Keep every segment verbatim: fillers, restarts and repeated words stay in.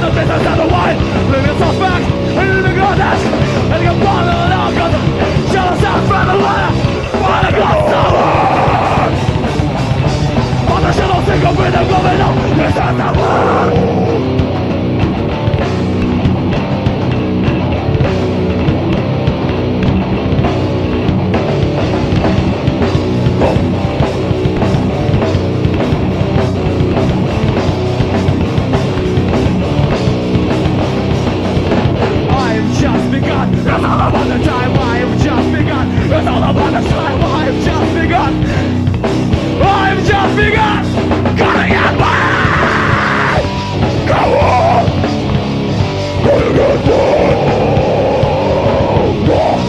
the business and the wine. Living suspect, and living goddess. And you fall in love, cause jealous out from the water. Wanna go someone. But the shadows think of it and going on. This is the world. It's all about the time I've just begun. It's all about the time I've just begun. I've just begun. Coming at me. Go on. Gonna get one.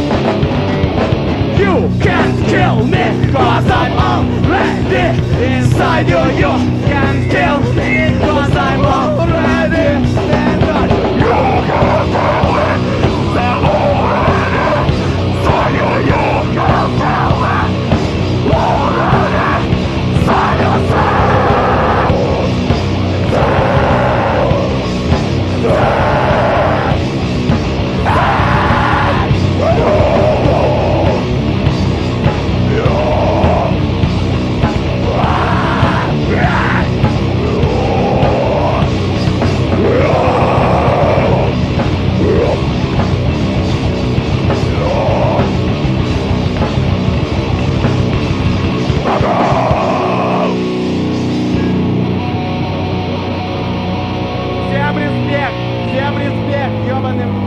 You can't kill me, cause I'm already inside you. You can't kill me, cause I'm already inside you. You can't kill me. Всем респект, всем респект, ёбаным